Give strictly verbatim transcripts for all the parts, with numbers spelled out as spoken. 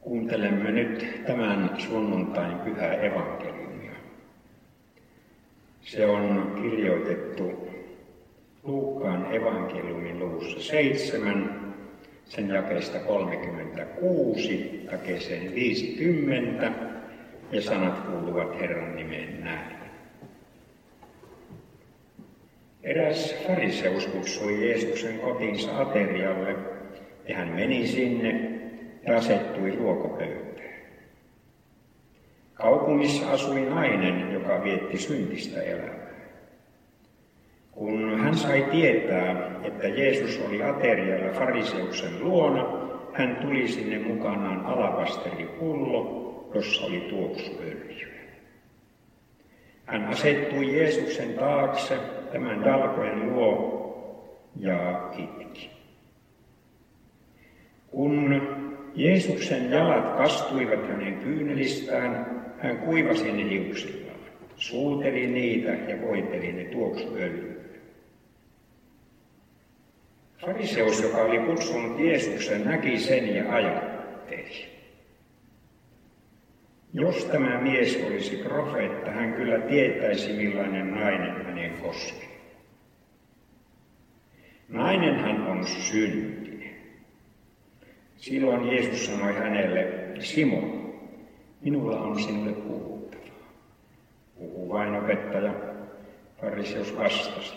Kuuntelemme nyt tämän sunnuntain pyhää evankeliumia. Se on kirjoitettu Luukkaan evankeliumin luvussa seitsemän, sen jakeesta kolmekymmentäkuusi jakeeseen viisikymmentä, ja sanat kuuluvat Herran nimeen näin. Eräs fariseus kutsui Jeesuksen kotiinsa aterialle, ja hän meni sinne ja asettui ruokapöytään. Kaupungissa asui nainen, joka vietti syntistä elämää. Kun hän sai tietää, että Jeesus oli aterialla fariseuksen luona, hän tuli sinne mukanaan alapasteripullo, jossa oli tuoksuöljyä. Hän asettui Jeesuksen taakse tämän jalkojen luo ja itki. Kun Jeesuksen jalat kastuivat hänen kyynelistään, hän kuivasi ne hiuksillaan, suuteli niitä ja voiteli ne tuoksuöljyllä. Fariseus, joka oli kutsunut Jeesuksen, näki sen ja ajatteli: jos tämä mies olisi profeetta, hän kyllä tietäisi, millainen nainen hänen koskee. Nainenhan on syntinen. Silloin Jeesus sanoi hänelle: Simon, minulla on sinulle puhuttavaa. Puhu vain, opettaja, fariseus vastasi.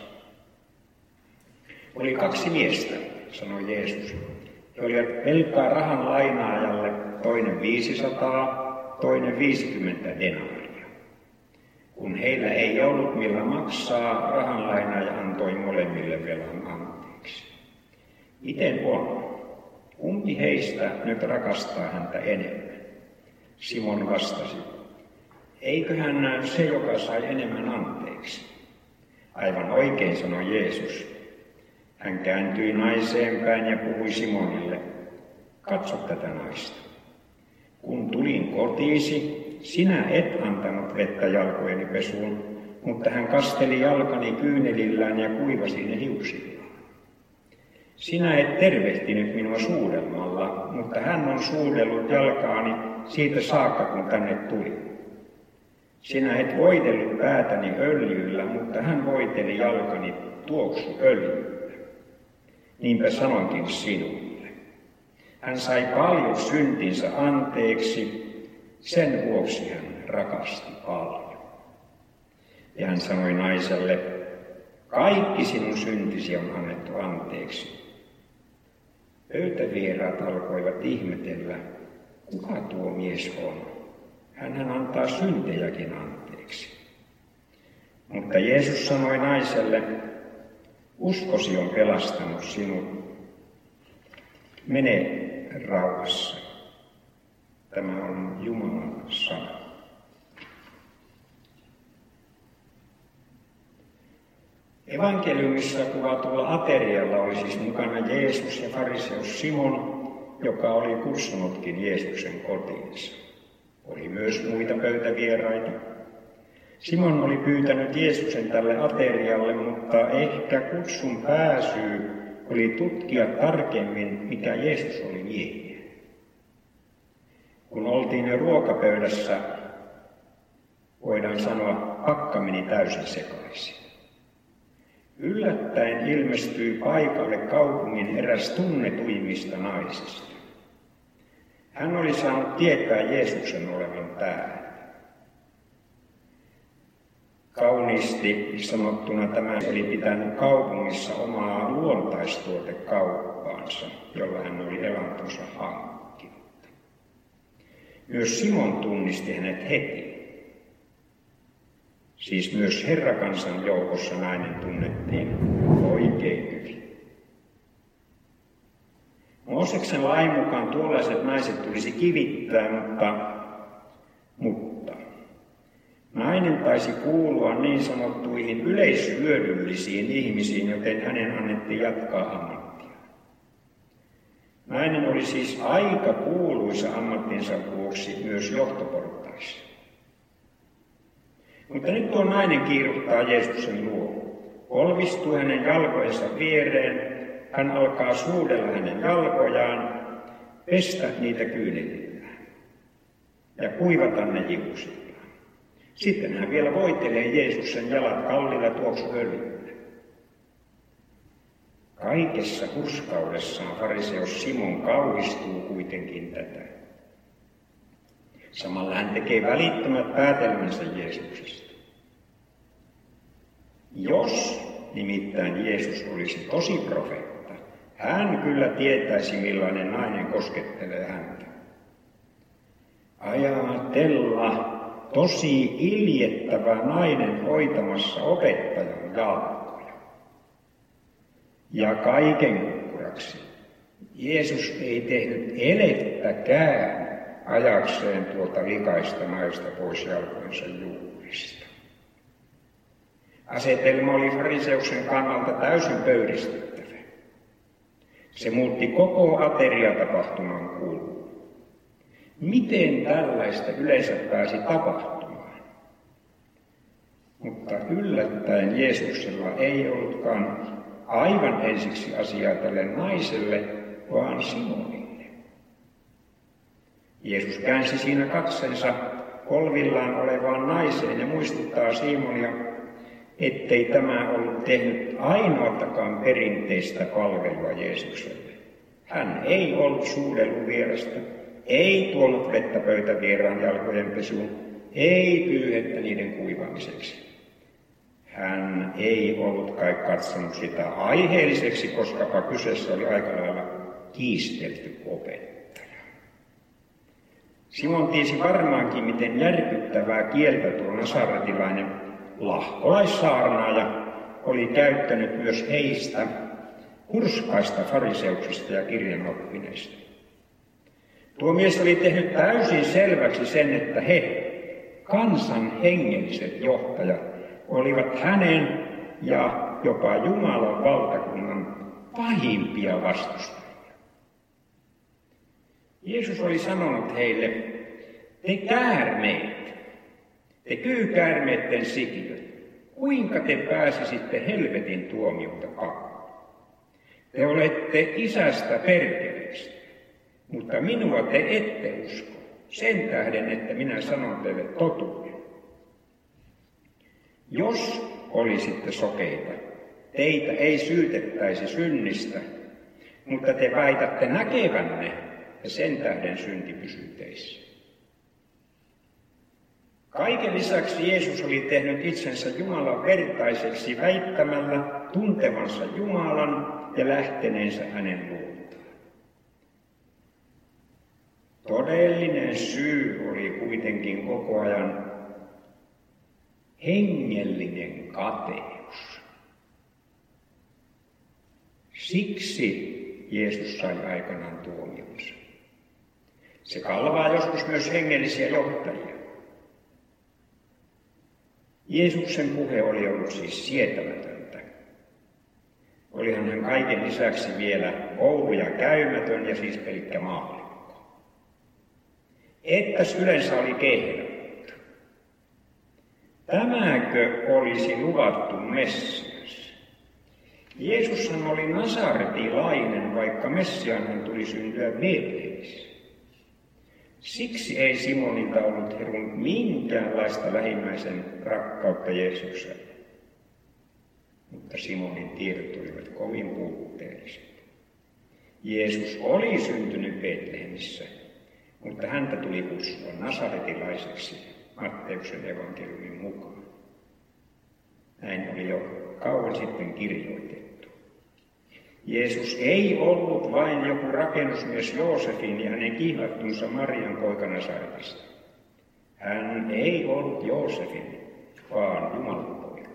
Oli kaksi miestä, sanoi Jeesus. He olivat velkaa rahan lainaajalle, toinen viisisataa, toinen viisikymmentä denaaria. Kun heillä ei ollut millä maksaa, rahan lainaaja antoi molemmille velan anteeksi. Miten on? Kumpi heistä nyt rakastaa häntä enemmän? Simon vastasi: eiköhän se, joka sai enemmän anteeksi. Aivan oikein, sanoi Jeesus. Hän kääntyi naiseen päin ja puhui Simonille: katso tätä naista. Kun tulin kotiisi, sinä et antanut vettä jalkojeni pesuun, mutta hän kasteli jalkani kyynelillään ja kuivasi ne hiuksillaan. Sinä et tervehtinyt minua suudelmalla, mutta hän on suudellut jalkaani siitä saakka, kun tänne tuli. Sinä et voitellut päätäni öljyllä, mutta hän voiteli jalkani tuoksuöljyllä. Niinpä sanoinkin sinulle. Hän sai paljon syntinsä anteeksi, sen vuoksi hän rakasti paljon. Ja hän sanoi naiselle: kaikki sinun syntisi on annettu anteeksi. Pöytävieraat alkoivat ihmetellä, kuka tuo mies on. Hänhän antaa syntejäkin anteeksi. Mutta Jeesus sanoi naiselle: uskosi on pelastanut sinut. Mene rauhassa. Tämä on Jumalan sana. Evankeliumissa kuvatulla aterialla oli siis mukana Jeesus ja fariseus Simon, joka oli kutsunutkin Jeesuksen kotiinsa. Oli myös muita pöytävieraita. Simon oli pyytänyt Jeesuksen tälle aterialle, mutta ehkä kutsun pääsyy oli tutkia tarkemmin, mikä Jeesus oli miehiä. Kun oltiin jo ruokapöydässä, voidaan sanoa, pakka meni täysin sekaisin. Yllättäen ilmestyi paikalle kaupungin eräs tunnetuimmista naisista. Hän oli saanut tietää Jeesuksen olevan täällä. Kauniisti sanottuna tämä oli pitänyt kaupungissa omaa luontaistuotekauppaansa, jolla hän oli elantonsa hankkinut. Myös Simon tunnisti hänet heti. Siis myös herrakansan joukossa nainen tunnettiin oikein hyvin. Mooseksen lain mukaan tuollaiset naiset tulisi kivittää, mutta, mutta nainen taisi kuulua niin sanottuihin yleishyödyllisiin ihmisiin, joten hänen annettiin jatkaa ammattia. Nainen oli siis aika kuuluisa ammattinsa vuoksi myös johtoportaissa. Mutta nyt tuo nainen kiiruhtaa Jeesuksen luo. Polvistuu hänen jalkojensa viereen, hän alkaa suudella hänen jalkojaan, pestä niitä kyynelillään. ja kuivata ne hiuksillaan. Sitten hän vielä voitelee Jeesuksen jalat kallilla tuoksuöljyllä. Kaikessa hurskaudessaan fariseus Simon kauhistuu kuitenkin tätä. Samalla hän tekee välittömät päätelmänsä Jeesuksesta. Jos nimittäin Jeesus olisi tosi profeetta, hän kyllä tietäisi, millainen nainen koskettelee häntä. Ajatella tosi iljettävä nainen hoitamassa opettajan jalkoja. Ja kaiken kukkuraksi Jeesus ei tehnyt elettäkään ajakseen tuota likaista naista pois jalkojensa juurista. Asetelma oli fariseuksen kannalta täysin pöyristyttävä. Se muutti koko ateriatapahtuman kulun. Miten tällaista yleensä pääsi tapahtumaan? Mutta yllättäen Jeesuksella ei ollutkaan aivan ensiksi asiaa tälle naiselle, vaan Simonille. Jeesus käänsi siinä katseensa polvillaan olevaan naiseen ja muistuttaa Simonia, ettei tämä ollut tehnyt ainoatakaan perinteistä palvelua Jeesukselle. Hän ei ollut suudellut vierasta, ei tuonut vettä pöytävieraan jalkojen pesuun, ei pyyhettä niiden kuivamiseksi. Hän ei ollut kai katsonut sitä aiheelliseksi, koska kyseessä oli aika lailla kiistelty opettaja. Simon tiesi varmaankin, miten järkyttävää kieltä tuo nasaretilainen lahkolaissaarnaaja oli käyttänyt myös heistä hurskaista fariseuksista ja kirjanoppineista. Tuo mies oli tehnyt täysin selväksi sen, että he, kansan hengelliset johtajat, olivat hänen ja jopa Jumalan valtakunnan pahimpia vastustajia. Jeesus oli sanonut heille, te käärmeet, te kyykäärmeitten sikiöt, kuinka te pääsisitte helvetin tuomiota pakoon? Te olette isästä perkeleistä, mutta minua te ette usko, sen tähden, että minä sanon teille totuuden. Jos olisitte sokeita, teitä ei syytettäisi synnistä, mutta te väitätte näkevänne, ja sen tähden synti pysyy teissä. Kaiken lisäksi Jeesus oli tehnyt itsensä Jumalan vertaiseksi väittämällä tuntevansa Jumalan ja lähteneensä hänen luotaan. Todellinen syy oli kuitenkin koko ajan hengellinen kateus. Siksi Jeesus sai aikanaan tuomionsa. Se kalvaa joskus myös hengellisiä johtajia. Jeesuksen puhe oli ollut siis sietämätöntä. Olihan hän kaiken lisäksi vielä kouluja käymätön ja siis pelkkä maallikko. Ettäs yleensä oli kehnoutta. Tämäkö olisi luvattu Messias? Jeesushan oli nasaretilainen, vaikka Messiaan tuli syntyä Betlehemissä. Siksi ei Simonilta ollut herun minkäänlaista lähimmäisen rakkautta Jeesukselle. Mutta Simonin tiedot olivat kovin puutteelliset. Jeesus oli syntynyt Betlehemissä, mutta häntä tuli kutsua nasaretilaiseksi Matteuksen evankeliumin mukaan. Näin oli jo kauan sitten kirjoitettu. Jeesus ei ollut vain joku rakennusmies Joosefin ja hänen kihlattunsa Marian poika Nasaretista. Hän ei ollut Joosefin, vaan Jumalan poika.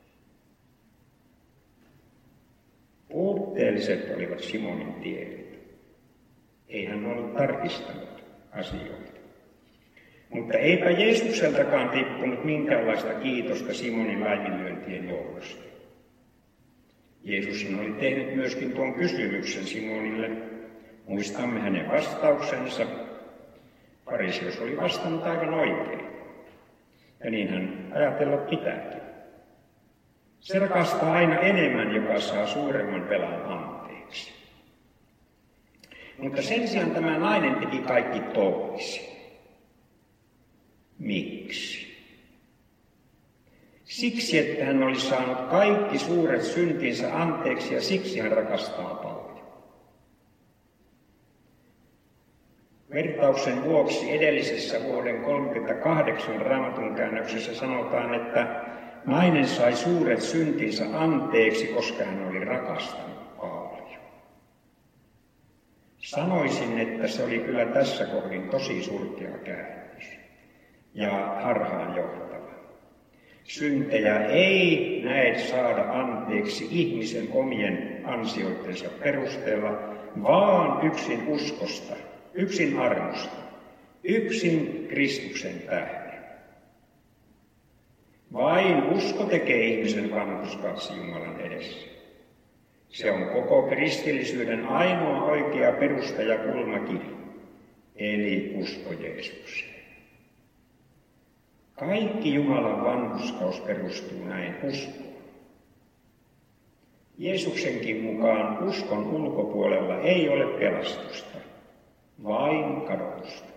Puutteelliset olivat Simonin tiedot. Ei hän ollut tarkistanut asioita. Mutta eipä Jeesukseltakaan tippunut minkäänlaista kiitosta Simonin laiminlyöntien johdosta. Jeesus oli tehnyt myöskin tuon kysymyksen Simonille. Muistamme hänen vastauksensa. Fariseus oli vastannut aivan oikein. Ja niin hän ajatella pitääkin. Se rakastaa aina enemmän, joka saa suuremman velan anteeksi. Mutta sen sijaan tämä nainen teki kaikki toisin. Miksi? Siksi, että hän oli saanut kaikki suuret syntinsä anteeksi ja siksi hän rakastaa paljon. Vertauksen vuoksi edellisessä vuoden kolmekymmentäkahdeksan Raamatun käännöksessä sanotaan, että nainen sai suuret syntinsä anteeksi, koska hän oli rakastanut paljon. Sanoisin, että se oli kyllä tässä kohdin tosi surkea käännös ja harhaan johtava. Syntejä ei näet saada anteeksi ihmisen omien ansioittensa perusteella, vaan yksin uskosta, yksin armosta, yksin Kristuksen tähden. Vain usko tekee ihmisen vanhurskaaksi Jumalan edessä. Se on koko kristillisyyden ainoa oikea perusta ja kulmakivi, eli usko Jeesukseen. Kaikki Jumalan vanhurskaus perustuu näin uskoon. Jeesuksenkin mukaan uskon ulkopuolella ei ole pelastusta, vain kadotusta.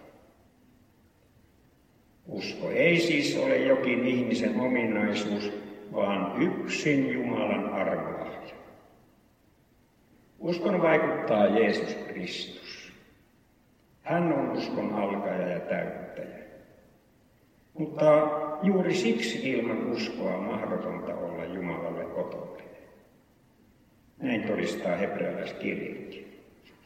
Usko ei siis ole jokin ihmisen ominaisuus, vaan yksin Jumalan armolahja. Uskon vaikuttaa Jeesus Kristus. Hän on uskon alkaja ja täyttäjä. Mutta juuri siksi ilman uskoa on mahdotonta olla Jumalalle otollinen. Näin todistaa hebrealaiskirjakin.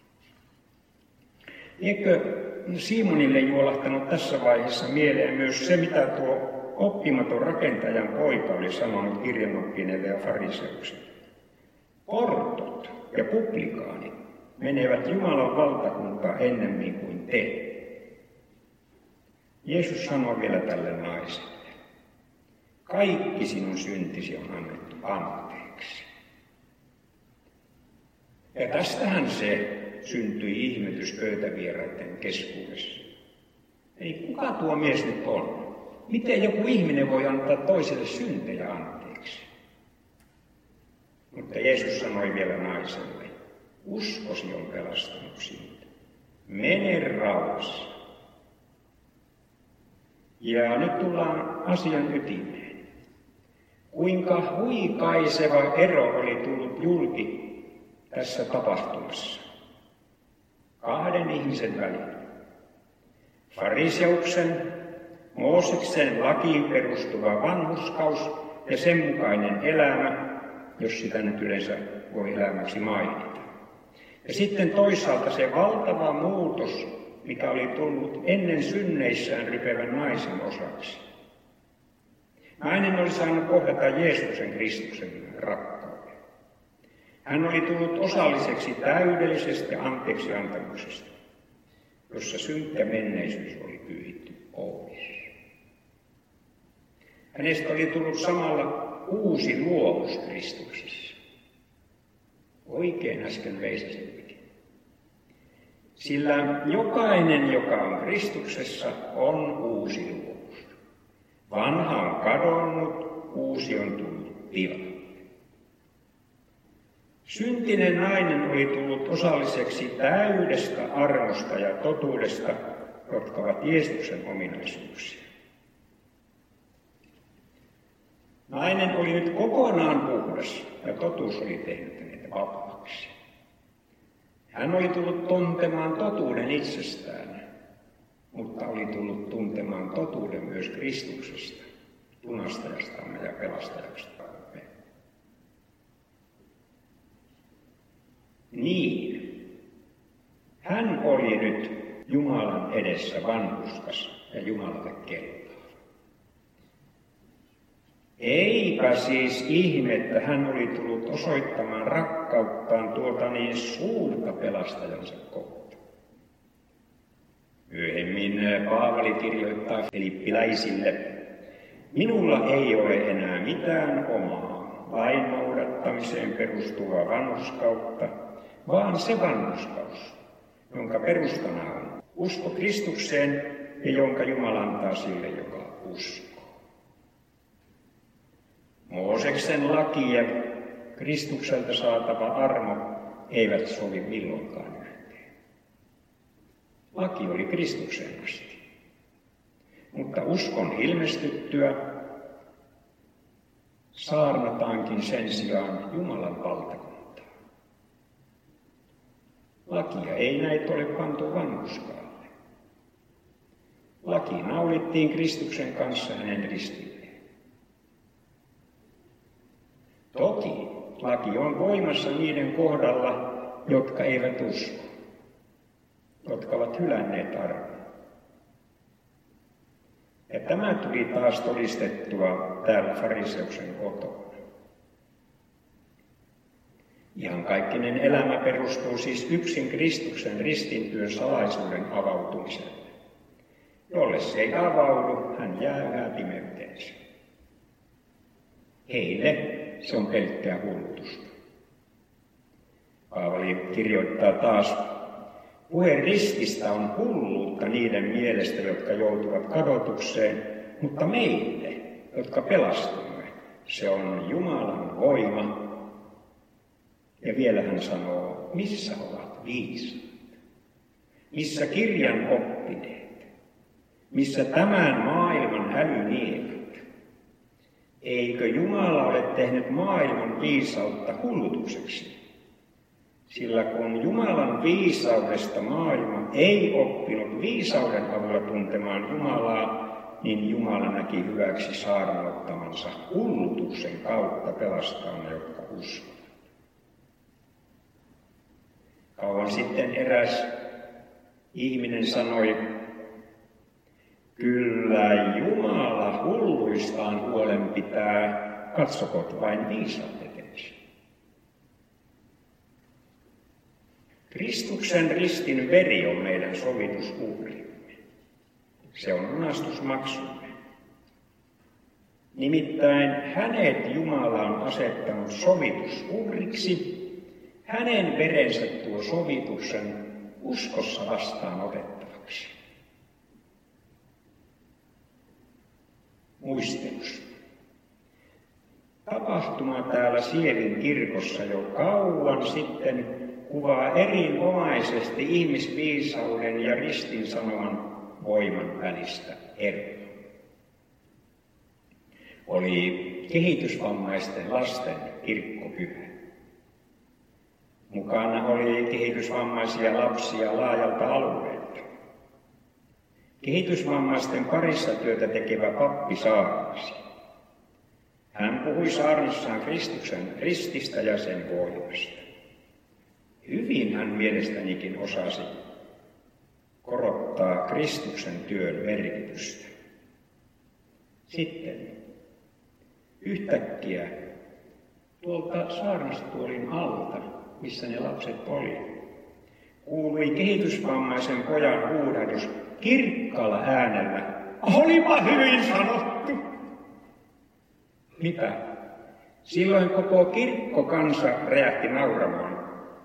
Eikö Simonille juolahtanut tässä vaiheessa mieleen myös se, mitä tuo oppimaton rakentajan poika oli sanonut kirjanoppineille ja fariseuksille? Portot ja publikaanit menevät Jumalan valtakuntaan ennemmin kuin te. Jeesus sanoi vielä tälle naiselle, kaikki sinun syntisi on annettu anteeksi. Ja tästähän se syntyi ihmetys pöytävieraiden keskuudessa. Ei, kuka tuo mies nyt on? Miten joku ihminen voi antaa toiselle syntejä anteeksi? Mutta Jeesus sanoi vielä naiselle, uskosi on pelastanut sinut. Mene rauhassa. Ja nyt tullaan asian ytimeen. Kuinka huikaiseva ero oli tullut julki tässä tapahtumassa kahden ihmisen välillä. Fariseuksen, Mooseksen lakiin perustuva vanhurskaus ja sen mukainen elämä, jos sitä nyt yleensä voi elämäksi mainita. Ja sitten toisaalta se valtava muutos, mikä oli tullut ennen synneissään rypevän naisen osaksi. Nainen oli saanut kohdata Jeesuksen Kristuksen rakkauden. Hän oli tullut osalliseksi täydellisestä anteeksiantamuksesta, jossa synkkä menneisyys oli pyyhitty pois. Hänestä oli tullut samalla uusi luomus Kristuksessa. Oikein äsken veisasinkin. Sillä jokainen, joka on Kristuksessa, on uusi luomus. Vanha on kadonnut, uusi on tullut tilalle. Syntinen nainen oli tullut osalliseksi täydestä armosta ja totuudesta, jotka ovat Jeesuksen ominaisuuksia. Nainen oli nyt kokonaan puhdas ja totuus oli tehnyt hänet vapaaksi. Hän oli tullut tuntemaan totuuden itsestään, mutta oli tullut tuntemaan totuuden myös Kristuksesta, lunastajastamme ja pelastajastamme. Niin, hän oli nyt Jumalan edessä vanhurskas ja Jumalalle kelpaava. Eipä siis ihme, että hän oli tullut osoittamaan rakkauttaan tuota niin suurta pelastajansa kohta. Myöhemmin Paavali kirjoittaa filippiläisille, minulla ei ole enää mitään omaa lain noudattamiseen perustuvaa vanhurskautta, vaan se vanhurskaus, jonka perustana on usko Kristukseen ja jonka Jumala antaa sille, joka uskoo. Mooseksen laki ja Kristukselta saatava armo eivät sovi milloinkaan yhteen. Laki oli Kristukseen asti. Mutta uskon ilmestyttyä saarnataankin sen sijaan Jumalan valtakuntaa. Lakia ei näitä ole pantu vanhurskaalle. Laki naulittiin Kristuksen kanssa hänen ristilleen. Toki laki on voimassa niiden kohdalla, jotka eivät usko, jotka ovat hylänneet arvon. Ja tämä tuli taas todistettua täällä fariseuksen kotona. Iankaikkinen elämä perustuu siis yksin Kristuksen ristintyön salaisuuden avautumiselle. Jolle se ei avaudu, hän jää yhä pimeyteensä. Heille se on pelkkää hullutusta. Paavali kirjoittaa taas, puhe rististä on hulluutta niiden mielestä, jotka joutuvat kadotukseen, mutta meille, jotka pelastumme, se on Jumalan voima. Ja vielä hän sanoo, missä ovat viisaat, missä kirjan oppineet, missä tämän maailman hälynielut. Eikö Jumala ole tehnyt maailman viisautta hullutukseksi? Sillä kun Jumalan viisaudesta maailma ei oppinut viisauden avulla tuntemaan Jumalaa, niin Jumala näki hyväksi saarnauttamansa hullutuksen kautta pelastaa ne, jotka uskovat. Kauan sitten eräs ihminen sanoi, kyllä Jumala hulluistaan huolen pitää, katsokot vain viisaat eteensä. Kristuksen ristin veri on meidän sovitusuhrimme. Se on lunastusmaksumme. Nimittäin hänet Jumala on asettanut sovitusuhriksi. Hänen verensä tuo sovituksen uskossa vastaanotettavaksi. Muistelus. Tapahtuma täällä Sievin kirkossa jo kauan sitten kuvaa erinomaisesti ihmisviisauden ja ristin sanoman voiman välistä eroa. Oli kehitysvammaisten lasten kirkkopyhä. Mukana oli kehitysvammaisia lapsia laajalta alueelta. Kehitysvammaisten parissa työtä tekevä pappi saarnasi. Hän puhui saarnassaan Kristuksen rististä ja sen voimasta. Hyvin hän mielestänikin osasi korottaa Kristuksen työn merkitystä. Sitten yhtäkkiä tuolta saarnastuolin alta, missä ne lapset oli, kuului kehitysvammaisen pojan huudahdus kirkkaalla äänellä. Olipa hyvin sanottu! Mitä? Silloin koko kirkkokansa räjähti nauramaan.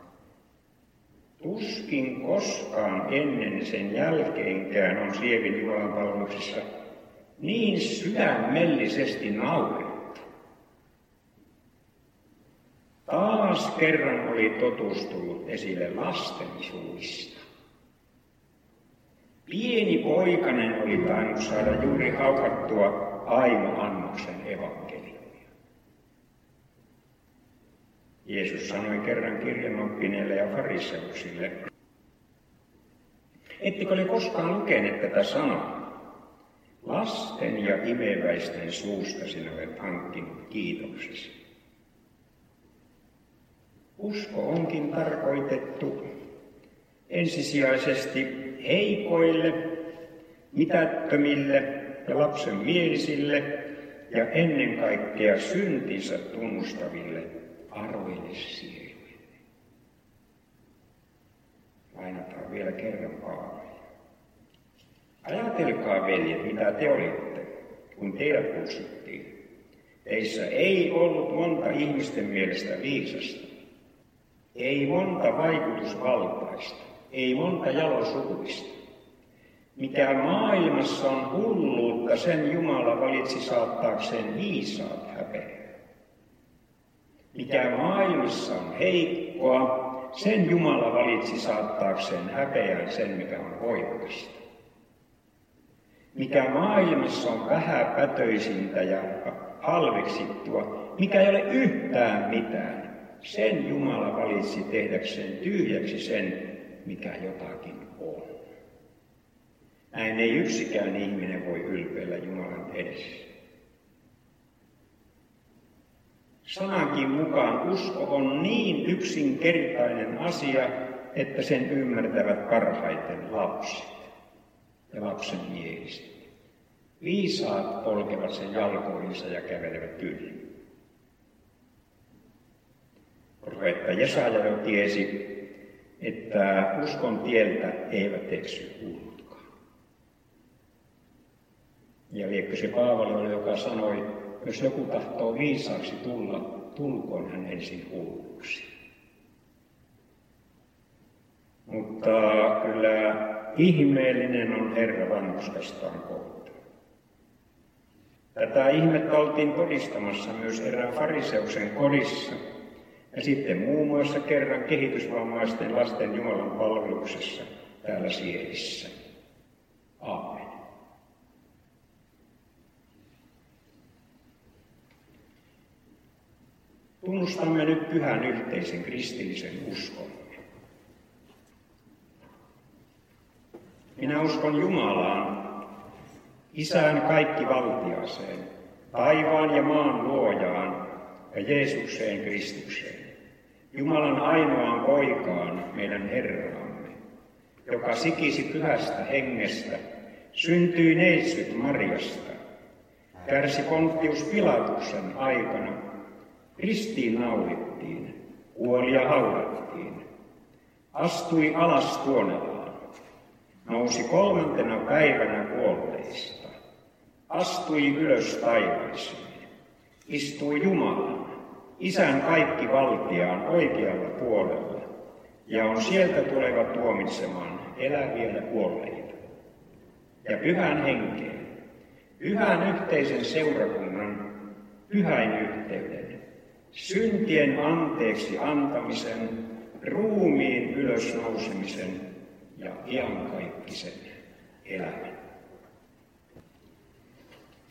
Tuskin koskaan ennen sen jälkeenkään on Sievin jumalanpalveluksessa niin sydämellisesti naurettu. Taas kerran oli totuus tullut esille lasten suista. Pieni poikanen oli tainnut saada juuri haukattua Aimo Annoksen evankeliumia. Jeesus sanoi kerran kirjanoppineille ja fariseuksille, ettekö ole koskaan lukeneet tätä sanaa? Lasten ja imeväisten suusta sinä olet hankkinut kiitoksesi. Usko onkin tarkoitettu ensisijaisesti heikoille, mitättömille ja lapsenmielisille ja ennen kaikkea syntinsä tunnustaville arvoille sieluille. Lainataan vielä kerran Paavalia. Ajatelkaa, veljet, mitä te olitte, kun teidät kutsuttiin. Teissä ei ollut monta ihmisten mielestä viisasta, ei monta vaikutusvaltaista, ei monta jalosukuista. Mikä maailmassa on hulluutta, sen Jumala valitsi saattaakseen viisaat häpeään. Mikä maailmassa on heikkoa, sen Jumala valitsi saattaakseen häpeään sen, mikä on voimakasta. mikä maailmassa on vähäpätöisintä ja halveksittua, mikä ei ole yhtään mitään, sen Jumala valitsi tehdäkseen tyhjäksi sen, mikä jotakin on. Näin ei yksikään ihminen voi ylpeillä Jumalan edessä. Sanankin mukaan usko on niin yksinkertainen asia, että sen ymmärtävät parhaiten lapset ja lapsen mieliset. Viisaat polkevat sen jalkoihinsa ja kävelevät yli. Profeetta Jesaja jo tiesi, että uskon tieltä eivät eksy hullutkaan. Ja liekö se Paavali oli, joka sanoi, jos joku tahtoo viisaaksi tulla, tulkoon hän ensin hulluksi. Mutta kyllä ihmeellinen on Herra vanhuskastaan kohta. Tätä ihmettä oltiin todistamassa myös erään fariseuksen kodissa ja sitten muun muassa kerran kehitysvammaisten lasten Jumalan palveluksessa täällä Sielissä. Aamen. Tunnustamme nyt pyhän yhteisen kristillisen uskon. Minä uskon Jumalaan, Isään kaikkivaltiaaseen, taivaan ja maan luojaan ja Jeesukseen Kristukseen, Jumalan ainoaan poikaan, meidän Herraamme, joka sikisi pyhästä hengestä, syntyi neitsyt Marjasta, kärsi Pontius Pilatuksen aikana, ristiin naulittiin, kuoli ja haudattiin, astui alas tuonelaan, nousi kolmantena päivänä kuolleista, astui ylös taivaisiin, istui Jumalan, Isän kaikkivaltiaan oikealla puolella, ja on sieltä tuleva tuomitsemaan eläviä ja kuolleita. Ja pyhän henkeen, pyhän yhteisen seurakunnan, pyhäin yhteyden, syntien anteeksi antamisen, ruumiin ylösnousemisen ja iankaikkisen elämän.